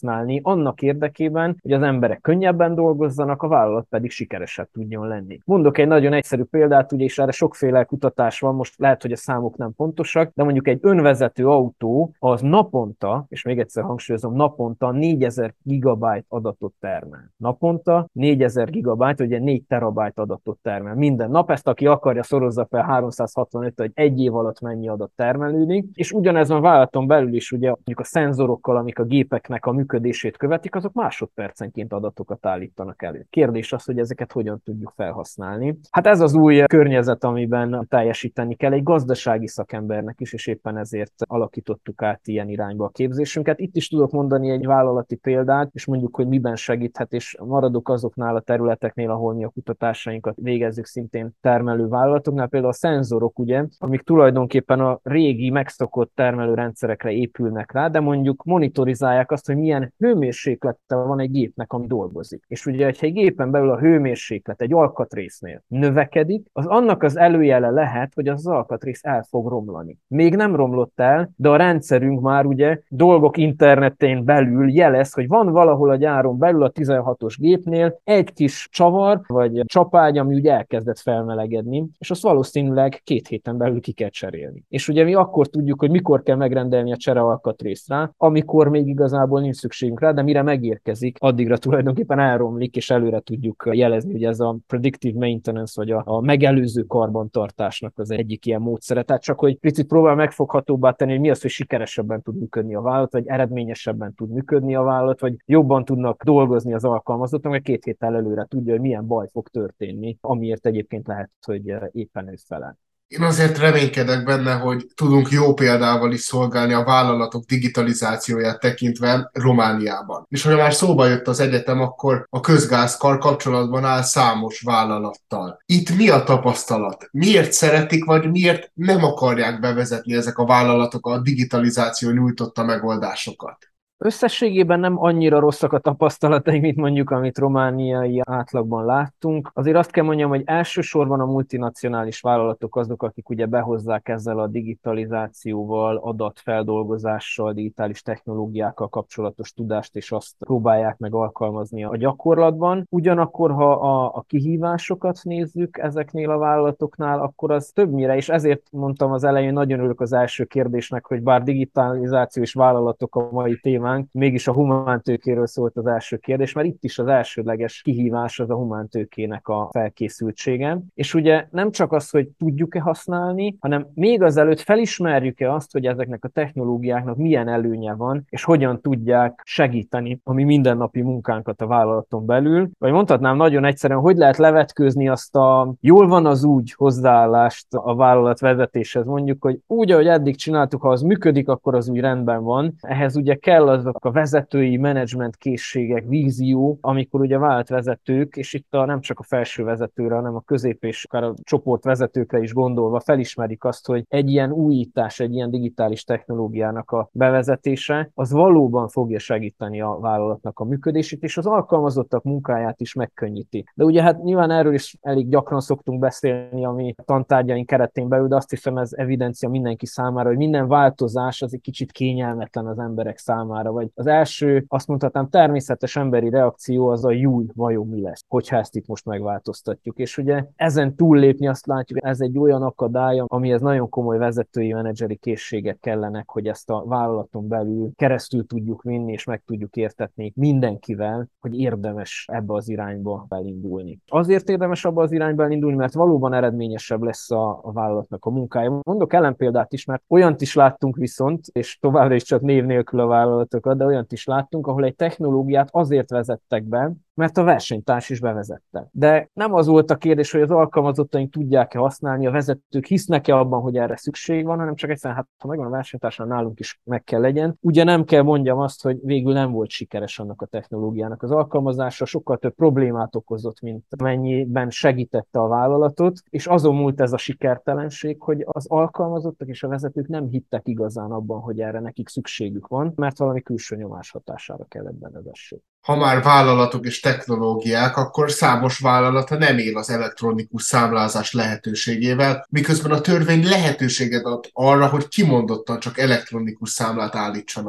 felhasználni annak érdekében, hogy az emberek könnyebben dolgozzanak, a vállalat pedig sikeresebb tudjon lenni. Mondok egy nagyon egyszerű példát, ugye, és erre sokféle kutatás van, most lehet, hogy a számok nem pontosak, de mondjuk egy önvezető autó az naponta, és még egyszer hangsúlyozom, naponta négyezer gigabyte adatot termel. Naponta négyezer gigabyte, ugye négy terabyte adatot termel. Minden nap, ezt aki akarja, szorozza fel háromszázhatvanöt, hogy egy év alatt mennyi adat termelődik, és ugyanez a vállalaton belül is, ugye mondjuk a szenzorokkal, amik a gépeknek a működését követik, azok másodpercenként adatokat állítanak elő. Kérdés az, hogy ezeket hogyan tudjuk felhasználni. Hát ez az új környezet, amiben teljesíteni kell egy gazdasági szakembernek is, és éppen ezért alakítottuk át ilyen irányba a képzésünket. Itt is tudok mondani egy vállalati példát, és mondjuk, hogy miben segíthet, és maradok azoknál a területeknél, ahol mi a kutatásainkat végezzük, szintén termelő vállalatoknál, például a szenzorok, ugye, amik tulajdonképpen a régi megszokott termelőrendszerekre épülnek rá, de mondjuk monitorizálják azt, hogy milyen hőmérséklete van egy gépnek, ami dolgozik. És ugye, hogyha egy gépen belül a hőmérséklet egy alkatrésznél növekedik, az annak az előjele lehet, hogy az alkatrész el fog romlani. Még nem romlott el, de a rendszerünk már ugye dolgok internetén belül jelez, hogy van valahol a gyáron belül a tizenhatos gépnél egy kis csavar, vagy csapágy, ami ugye elkezdett felmelegedni, és azt valószínűleg két héten belül ki kell cserélni. És ugye mi akkor tudjuk, hogy mikor kell megrendelni a cserealkatrészt rá, amikor még igazából nincs szükségünk rá, de mire megérkezik, addigra tulajdonképpen elromlik, és előre tudjuk jelezni, hogy ez a predictive maintenance, vagy a, a megelőző karbantartásnak az egyik ilyen módszere. Tehát csak, hogy picit próbál megfoghatóbbá tenni, hogy mi az, hogy sikeresebben tud működni a vállalat, vagy eredményesebben tud működni a vállalat, vagy jobban tudnak dolgozni az alkalmazottak, mert két héttel előre tudja, hogy milyen baj fog történni, amiért egyébként lehet, hogy éppen ő felel. Én azért reménykedek benne, hogy tudunk jó példával is szolgálni a vállalatok digitalizációját tekintve Romániában. És ha már szóba jött az egyetem, akkor a közgázkar kapcsolatban áll számos vállalattal. Itt mi a tapasztalat? Miért szeretik, vagy miért nem akarják bevezetni ezek a vállalatok a digitalizáció nyújtotta megoldásokat? Összességében nem annyira rosszak a tapasztalataim, mint mondjuk, amit romániai átlagban láttunk. Azért azt kell mondjam, hogy elsősorban a multinacionális vállalatok azok, akik ugye behozzák ezzel a digitalizációval, adatfeldolgozással, digitális technológiákkal kapcsolatos tudást, és azt próbálják meg alkalmazni a gyakorlatban. Ugyanakkor, ha a, a kihívásokat nézzük ezeknél a vállalatoknál, akkor az többnyire, és ezért mondtam az elején, nagyon örülök az első kérdésnek, hogy bár digitalizáció és vállalatok a mai téma, mégis a humántőkéről szólt az első kérdés, mert itt is az elsődleges kihívás az a humántőkének a felkészültsége. És ugye nem csak az, hogy tudjuk-e használni, hanem még azelőtt felismerjük-e azt, hogy ezeknek a technológiáknak milyen előnye van, és hogyan tudják segíteni a mi mindennapi munkánkat a vállalaton belül. Vagy mondhatnám nagyon egyszerűen, hogy lehet levetkőzni azt a jól van az úgy hozzáállást a vállalat vezetéshez, mondjuk, hogy úgy, ahogy eddig csináltuk, ha az működik, akkor az úgy rendben van. Ehhez ugye kell azok a vezetői menedzsment készségek, vízió, amikor ugye vállalatvezetők, és itt a, nem csak a felső vezetőre, hanem a közép és akár a csoportvezetőkre is gondolva felismerik azt, hogy egy ilyen újítás, egy ilyen digitális technológiának a bevezetése, az valóban fogja segíteni a vállalatnak a működését, és az alkalmazottak munkáját is megkönnyíti. De ugye hát nyilván erről is elég gyakran szoktunk beszélni, ami a tantárgyaink keretén belül, de azt hiszem ez evidencia mindenki számára, hogy minden változás az egy kicsit kényelmetlen az emberek számára. Vagy az első, azt mondhatnám, természetes emberi reakció az a júj, vajon mi lesz, hogyha ezt itt most megváltoztatjuk. És ugye ezen túllépni azt látjuk, ez egy olyan akadály, amihez nagyon komoly vezetői, menedzseri készségek kellenek, hogy ezt a vállalaton belül keresztül tudjuk vinni, és meg tudjuk értetni mindenkivel, hogy érdemes ebbe az irányba elindulni. Azért érdemes abba az irányba elindulni, mert valóban eredményesebb lesz a, a vállalatnak a munkája. Mondok ellenpéldát is, mert olyant is láttunk viszont, és továbbra is csak név nélkül a vállalatokat, de olyant is láttunk, ahol egy technológiát azért vezettek be, mert a versenytárs is bevezette. De nem az volt a kérdés, hogy az alkalmazottaink tudják-e használni, a vezetők hisznek-e abban, hogy erre szükség van, hanem csak egyszerűen, hát ha megvan a versenytársnál, nálunk is meg kell legyen. Ugye nem kell mondjam azt, hogy végül nem volt sikeres annak a technológiának az alkalmazása, sokkal több problémát okozott, mint mennyiben segítette a vállalatot, és azon múlt ez a sikertelenség, hogy az alkalmazottak és a vezetők nem hittek igazán abban, hogy erre nekik szükségük van, mert valami külső nyomás hatására kellett bevezessék. Ha már vállalatok és technológiák, akkor számos vállalata nem él az elektronikus számlázás lehetőségével, miközben a törvény lehetőséget ad arra, hogy kimondottan csak elektronikus számlát állítsanak ki.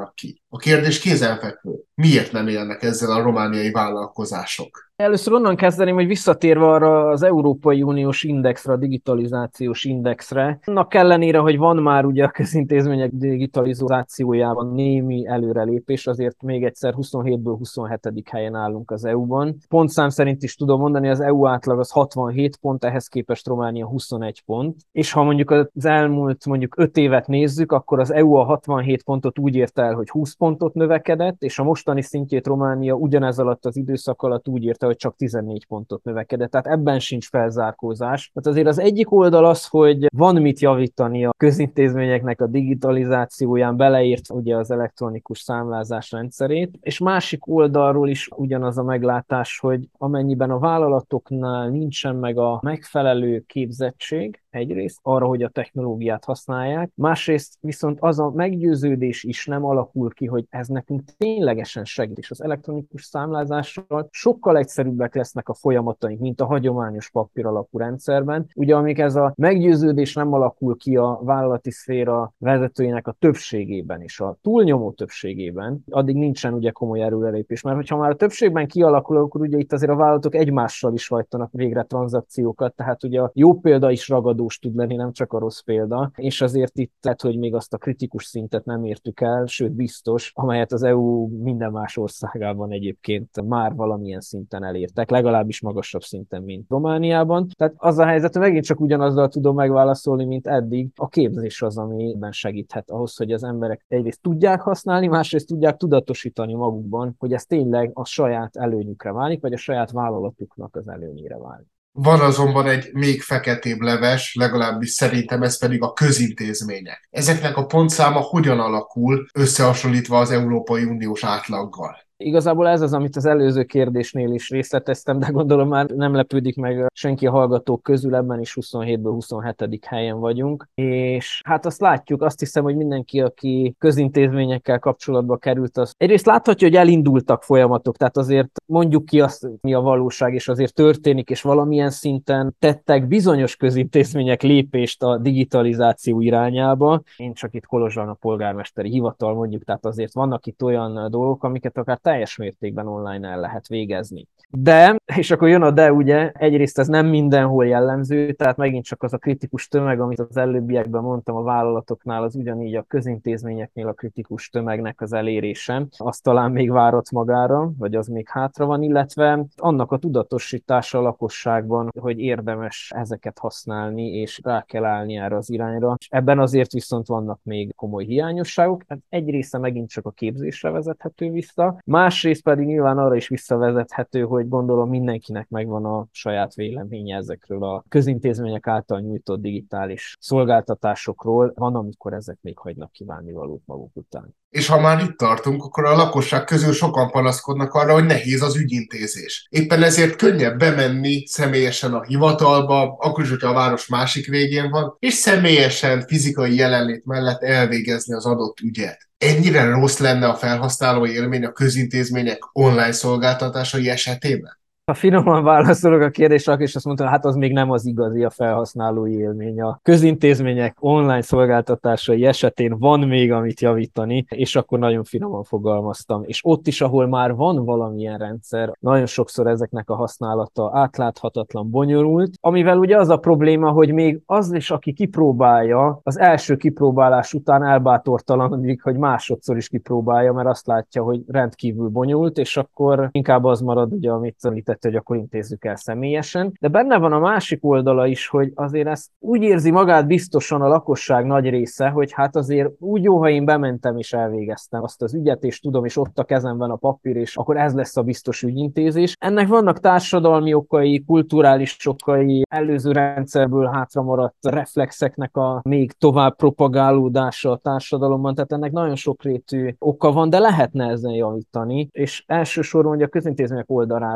A kérdés kézenfekvő. Miért nem élnek ezzel a romániai vállalkozások? Először onnan kezdeném, hogy visszatérve arra az Európai Uniós indexre, a digitalizációs indexre, annak ellenére, hogy van már ugye a közintézmények digitalizációjában némi előrelépés, azért még egyszer huszonhétből huszonhetedik helyen állunk az é u-ban. Pontszám szerint is tudom mondani, az é u átlag az hatvanhét pont, ehhez képest Románia huszonegy pont, és ha mondjuk az elmúlt mondjuk öt évet nézzük, akkor az é u a hatvanhét pontot úgy érte el, hogy húsz pontot növekedett, és a mostani szintjét Románia ugyanez alatt az időszak alatt úgy érte, hogy csak tizennégy pontot növekedett, tehát ebben sincs felzárkózás. Tehát azért az egyik oldal az, hogy van mit javítani a közintézményeknek a digitalizációján, beleért ugye az elektronikus számlázás rendszerét, és másik oldalról is ugyanaz a meglátás, hogy amennyiben a vállalatoknál nincsen meg a megfelelő képzettség, egyrészt arra, hogy a technológiát használják, másrészt viszont az a meggyőződés is nem alakul ki, hogy ez nekünk ténylegesen segít, és az elektronikus számlázással sokkal egyszerűbbek lesznek a folyamataink, mint a hagyományos papír alapú rendszerben. Ugye amíg ez a meggyőződés nem alakul ki a vállalati szféra vezetőinek a többségében és a túlnyomó többségében, addig nincsen ugye komoly erőrelépés, mert hogyha már a többségben kialakul, akkor ugye itt azért a vállalatok egymással is hajtanak végre tranzakciókat, tehát ugye a jó példa is ragad tud lenni, nem csak a rossz példa, és azért itt lehet, hogy még azt a kritikus szintet nem értük el, sőt biztos, amelyet az é u minden más országában egyébként már valamilyen szinten elértek, legalábbis magasabb szinten, mint Romániában. Tehát az a helyzet, hogy megint csak ugyanazzal tudom megválaszolni, mint eddig, a képzés az, amiben segíthet ahhoz, hogy az emberek egyrészt tudják használni, másrészt tudják tudatosítani magukban, hogy ez tényleg a saját előnyükre válik, vagy a saját vállalatuknak az előnyére válik. Van azonban egy még feketébb leves, legalábbis szerintem ez pedig a közintézmények. Ezeknek a pontszáma hogyan alakul összehasonlítva az Európai Uniós átlaggal? Igazából ez az, amit az előző kérdésnél is részleteztem, de gondolom már nem lepődik meg senki a hallgatók közül, ebben is huszonhétből huszonhetedik helyen vagyunk. És hát azt látjuk, azt hiszem, hogy mindenki, aki közintézményekkel kapcsolatba került, az egyrészt láthatja, hogy elindultak folyamatok, tehát azért mondjuk ki azt, mi a valóság, és azért történik, és valamilyen szinten tettek bizonyos közintézmények lépést a digitalizáció irányába. Én csak itt Kolozsván a polgármesteri hivatal mondjuk, tehát azért vannak itt olyan dolgok, amiket akár teljes mértékben online el lehet végezni. De, és akkor jön a de, ugye, egyrészt ez nem mindenhol jellemző, tehát megint csak az a kritikus tömeg, amit az előbbiekben mondtam a vállalatoknál, az ugyanígy a közintézményeknél a kritikus tömegnek az elérése, az talán még várat magára, vagy az még hátra van, illetve annak a tudatosítása a lakosságban, hogy érdemes ezeket használni, és rá kell állni erre az irányra. És ebben azért viszont vannak még komoly hiányosságok. Egy része megint csak a képzésre vezethető vissza, másrészt pedig nyilván arra is visszavezethető, hogy gondolom mindenkinek megvan a saját véleménye ezekről a közintézmények által nyújtott digitális szolgáltatásokról. Van, amikor ezek még hagynak kívánnivalót maguk után. És ha már itt tartunk, akkor a lakosság közül sokan panaszkodnak arra, hogy nehéz az ügyintézés. Éppen ezért könnyebb bemenni személyesen a hivatalba, akkor is, hogyha a város másik végén van, és személyesen fizikai jelenlét mellett elvégezni az adott ügyet. Ennyire rossz lenne a felhasználói élmény a közintézmények online szolgáltatásai esetében? Ha finoman válaszolok a kérdésre, és azt mondtam, hát az még nem az igazi a felhasználói élmény. A közintézmények online szolgáltatásai esetén van még amit javítani, és akkor nagyon finoman fogalmaztam. És ott is, ahol már van valamilyen rendszer, nagyon sokszor ezeknek a használata átláthatatlan, bonyolult, amivel ugye az a probléma, hogy még az is, aki kipróbálja, az első kipróbálás után elbátortalanodik, hogy másodszor is kipróbálja, mert azt látja, hogy rendkívül bonyolult, és akkor inkább az marad, ugye, amit említett, hogy akkor intézzük el személyesen. De benne van a másik oldala is, hogy azért ezt úgy érzi magát biztosan a lakosság nagy része, hogy hát azért úgy jó, ha én bementem és elvégeztem azt az ügyet, és tudom, és ott a kezemben a papír, és akkor ez lesz a biztos ügyintézés. Ennek vannak társadalmi okai, kulturális okai, előző rendszerből hátramaradt reflexeknek a még tovább propagálódása a társadalomban, tehát ennek nagyon sokrétű oka van, de lehetne ezen javítani, és elsősorban ugye a közintézmények oldaláról lehet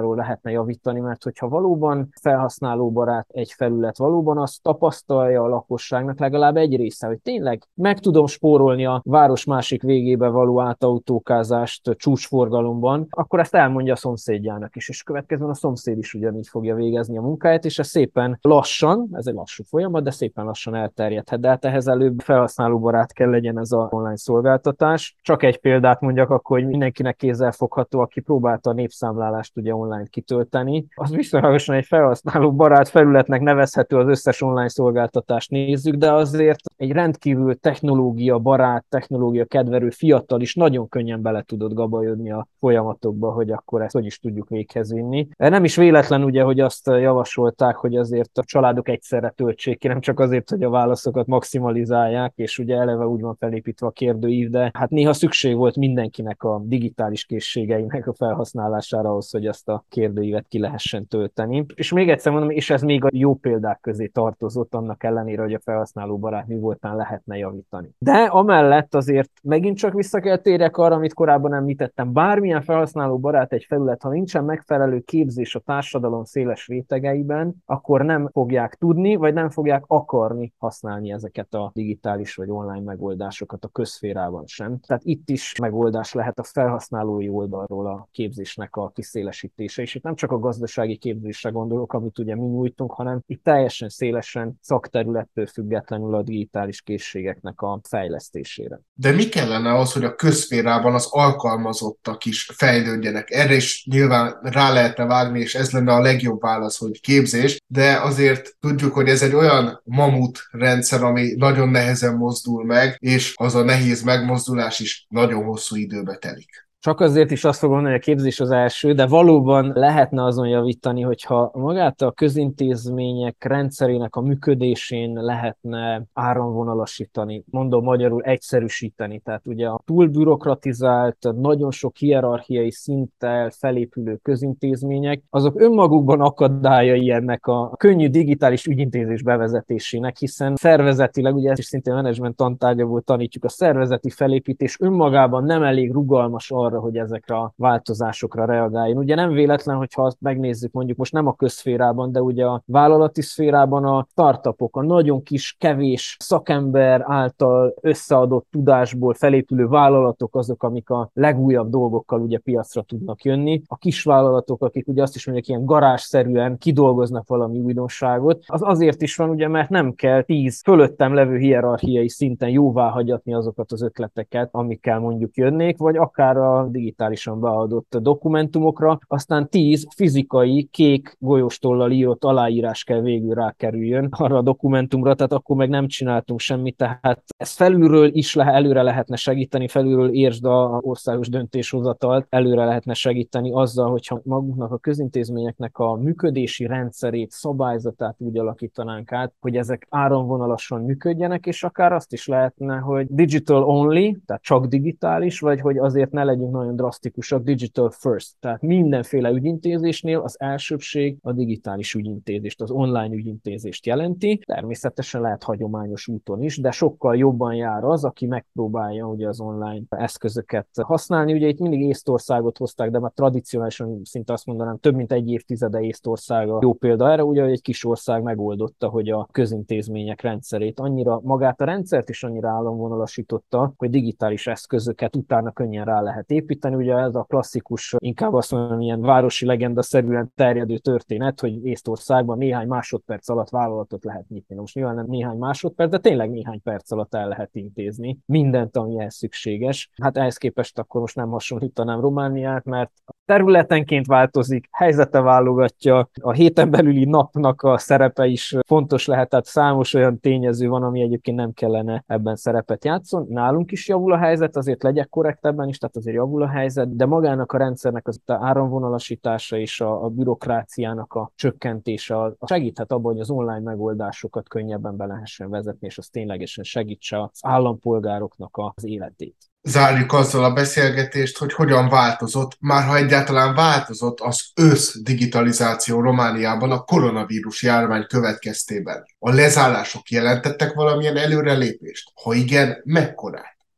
lehetne javítani, mert hogyha valóban felhasználóbarát egy felület, valóban azt tapasztalja a lakosságnak legalább egy része, hogy tényleg meg tudom spórolni a város másik végébe való átautókázást csúcsforgalomban, akkor ezt elmondja a szomszédjának is, és következően a szomszéd is ugyanígy fogja végezni a munkáját, és ez szépen lassan, ez egy lassú folyamat, de szépen lassan elterjedhet, de hát ehhez előbb felhasználóbarát kell legyen ez az online szolgáltatás. Csak egy példát mondjak akkor, hogy mindenkinek kézzelfogható, aki próbálta a népszámlálást ugye online kitölteni, az viszonylagosan egy felhasználóbarát felületnek nevezhető, az összes online szolgáltatást nézzük, de azért egy rendkívül technológia barát, technológia kedvelő fiatal is nagyon könnyen bele tudott gabajodni a folyamatokba, hogy akkor ezt hogy is tudjuk véghez vinni. Nem is véletlen ugye, hogy azt javasolták, hogy azért a családok egyszerre töltsék ki, nem csak azért, hogy a válaszokat maximalizálják, és ugye eleve úgy van felépítve a kérdőív, de hát néha szükség volt mindenkinek a digitális készségeinek a felhasználására ahhoz, hogy ezt a kérdőívet ki lehessen tölteni. És még egyszer mondom, és ez még a jó példák közé tartozott, annak ellenére, hogy a felhasználóbarát mi voltán lehetne javítani. De amellett azért megint csak vissza kell térjek arra, amit korábban említettem, bármilyen felhasználóbarát egy felület, ha nincsen megfelelő képzés a társadalom széles rétegeiben, akkor nem fogják tudni, vagy nem fogják akarni használni ezeket a digitális vagy online megoldásokat a közszférában sem. Tehát itt is megoldás lehet a felhasználói oldalról a képzésnek a kiszélesítése, és itt nem csak a gazdasági képzésre gondolok, amit ugye mi nyújtunk, hanem itt teljesen szélesen szakterülettől függetlenül a digitális készségeknek a fejlesztésére. De mi kellene ahhoz, hogy a közszférában az alkalmazottak is fejlődjenek? Erre is nyilván rá lehetne vágni, és ez lenne a legjobb válasz, hogy képzés, de azért tudjuk, hogy ez egy olyan mamut rendszer, ami nagyon nehezen mozdul meg, és az a nehéz megmozdulás is nagyon hosszú időbe telik. Csak azért is azt fogom mondani, hogy a képzés az első, de valóban lehetne azon javítani, hogyha magát a közintézmények rendszerének a működésén lehetne áramvonalasítani, mondom magyarul egyszerűsíteni. Tehát ugye a túl bürokratizált, nagyon sok hierarchiai szinttel felépülő közintézmények, azok önmagukban akadályai ennek a könnyű digitális ügyintézés bevezetésének, hiszen szervezetileg, ugye ez is szintén menedzsment tantárgyából tanítjuk, a szervezeti felépítés önmagában nem elég rugalmas arra, hogy ezekre a változásokra reagáljon. Ugye nem véletlen, hogyha azt megnézzük mondjuk most nem a közszférában, de ugye a vállalati szférában a startupok, a nagyon kis, kevés szakember által összeadott tudásból felépülő vállalatok azok, amik a legújabb dolgokkal ugye piacra tudnak jönni. A kis vállalatok, akik ugye azt is mondják, ilyen garázsszerűen kidolgoznak valami újdonságot, az azért is van, ugye, mert nem kell tíz fölöttem levő hierarchiai szinten jóváhagyatni azokat az ötleteket, amikkel mondjuk jönnék, vagy akár a digitálisan beadott dokumentumokra, aztán tíz fizikai kék golyóstollal írott aláírás kell végül rákerüljön arra a dokumentumra, tehát akkor meg nem csináltunk semmit, tehát ez felülről is le, előre lehetne segíteni, felülről értsd a országos döntéshozatalt, előre lehetne segíteni azzal, hogyha magunknak a közintézményeknek a működési rendszerét, szabályzatát úgy alakítanánk át, hogy ezek áramvonalasan működjenek, és akár azt is lehetne, hogy digital only, tehát csak digitális, vagy hogy azért ne legyünk nagyon drasztikusak, digital first, tehát mindenféle ügyintézésnél az elsőbség a digitális ügyintézést, az online ügyintézést jelenti. Természetesen lehet hagyományos úton is, de sokkal jobban jár az, aki megpróbálja ugye az online eszközöket használni. Ugye itt mindig Észtországot hozták, de már tradicionálisan szinte azt mondanám, több mint egy évtizede Észtország a jó példa erre, ugye egy kis ország megoldotta, hogy a közintézmények rendszerét annyira, magát a rendszert is annyira államvonalasította, hogy digitális eszközöket utána könnyen rá lehet építeni. Ugye ez a klasszikus, inkább azt mondom, ilyen városi legenda-szerűen terjedő történet, hogy Észtországban néhány másodperc alatt vállalatot lehet nyitni. Most nyilván nem néhány másodperc, de tényleg néhány perc alatt el lehet intézni mindent, ami ehhez szükséges. Hát ehhez képest akkor most nem hasonlítanám Romániát, mert területenként változik, helyzete válogatja, a héten belüli napnak a szerepe is fontos lehet, tehát számos olyan tényező van, ami egyébként nem kellene ebben szerepet játszon. Nálunk is javul a helyzet, azért legyek korrekt ebben is, tehát azért javul a helyzet, de magának a rendszernek az áramvonalasítása és a, a bürokráciának a csökkentése a segíthet abban, hogy az online megoldásokat könnyebben be lehessen vezetni, és az ténylegesen segítse az állampolgároknak az életét. Zárjuk azzal a beszélgetést, hogy hogyan változott, már ha egyáltalán változott az összdigitalizáció Romániában a koronavírus járvány következtében. A lezárások jelentettek valamilyen előrelépést? Ha igen, mekkorát?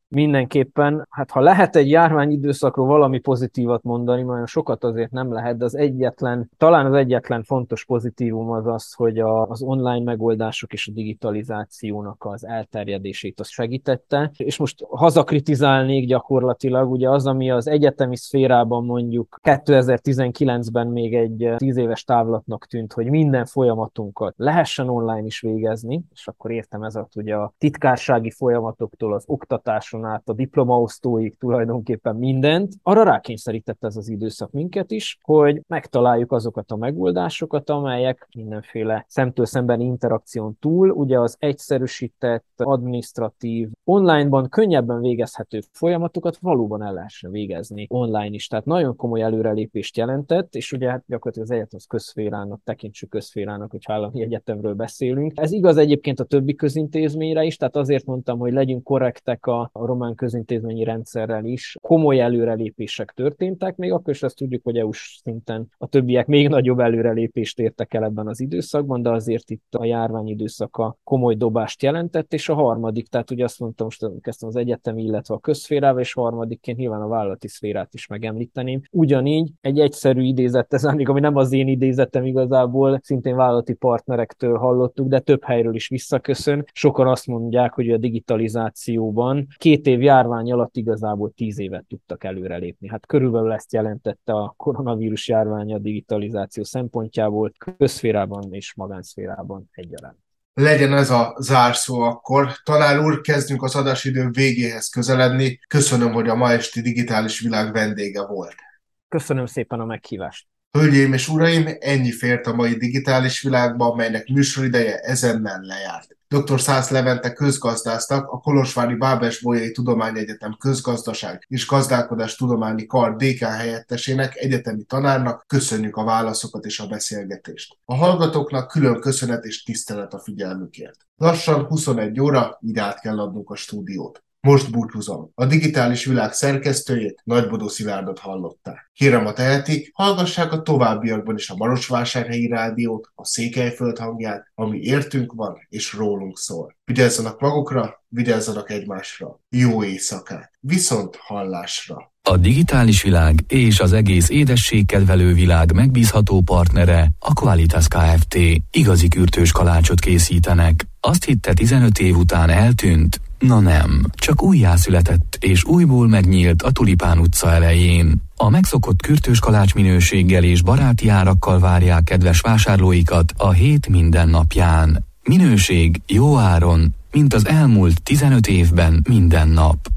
Mindenképpen, hát ha lehet egy járványidőszakról valami pozitívat mondani, mert sokat azért nem lehet, de az egyetlen, talán az egyetlen fontos pozitívum az az, hogy a, az online megoldások és a digitalizációnak az elterjedését az segítette. És most hazakritizálnék gyakorlatilag, ugye az, ami az egyetemi szférában mondjuk kétezer-tizenkilencben még egy tíz éves távlatnak tűnt, hogy minden folyamatunkat lehessen online is végezni, és akkor értem ez alatt ugye a titkársági folyamatoktól az oktatáson át a diplomaosztóig tulajdonképpen mindent. Arra rákényszerítette ez az időszak minket is, hogy megtaláljuk azokat a megoldásokat, amelyek mindenféle szemtől szembeni interakción túl, ugye az egyszerűsített, adminisztratív, onlineban könnyebben végezhető folyamatokat valóban el lehessen végezni online is. Tehát nagyon komoly előrelépést jelentett, és ugye hát gyakorlatilag az egyetem az közszférának, tekintsük közszférának, hogy állami egyetemről beszélünk. Ez igaz egyébként a többi közintézményre is, tehát azért mondtam, hogy legyünk korrektek a a román közintézményi rendszerrel is. Komoly előrelépések történtek, még akkor is azt tudjuk, hogy é u-s szinten a többiek még nagyobb előrelépést értek el ebben az időszakban, de azért itt a járvány időszaka komoly dobást jelentett, és a harmadik, tehát ugye azt mondtam, most kezdtem az egyetemi, illetve a közszférával, és harmadikként nyilván a vállalati szférát is megemlíteném. Ugyanígy egy egyszerű idézet, ez amíg, ami nem az én idézetem igazából, szintén vállalati partnerektől hallottuk, de több helyről is visszaköszön. Sokan azt mondják, hogy a digitalizációban két év járvány alatt igazából tíz évet tudtak előrelépni. Hát körülbelül ezt jelentette a koronavírus járvány a digitalizáció szempontjából, közszférában és magánszférában egyaránt. Legyen ez a zárszó akkor. Tanár úr, kezdjünk az adásidő végéhez közeledni. Köszönöm, hogy a ma esti Digitális Világ vendége volt. Köszönöm szépen a meghívást. Hölgyeim és uraim, ennyi fért a mai Digitális Világban, melynek műsorideje ezennel lejárt. dr. Szász Levente közgazdásznak, a Kolozsvári Bábes-Bolyai Tudományegyetem Közgazdaság és Gazdálkodás Tudományi Kar dékán helyettesének, egyetemi tanárnak köszönjük a válaszokat és a beszélgetést. A hallgatóknak külön köszönet és tisztelet a figyelmükért. Lassan huszonegy óra, így át kell adnunk a stúdiót. Most búcsúzom. A Digitális Világ szerkesztőjét, Nagybodó Szilárdot hallották. Kérem, ha tehetik, hallgassák a továbbiakban is a Marosvásárhelyi Rádiót, a Székelyföld hangját, ami értünk van és rólunk szól. Vigyázzanak magukra, vigyázzanak egymásra. Jó éjszakát! Viszont hallásra! A Digitális Világ és az egész édességkedvelő világ megbízható partnere a Qualitas Kft. Igazi kürtős kalácsot készítenek. Azt hitte tizenöt év után eltűnt? Na nem, csak újjászületett és újból megnyílt a Tulipán utca elején. A megszokott kürtős kalács minőséggel és baráti árakkal várják kedves vásárlóikat a hét minden napján. Minőség jó áron, mint az elmúlt tizenöt évben minden nap.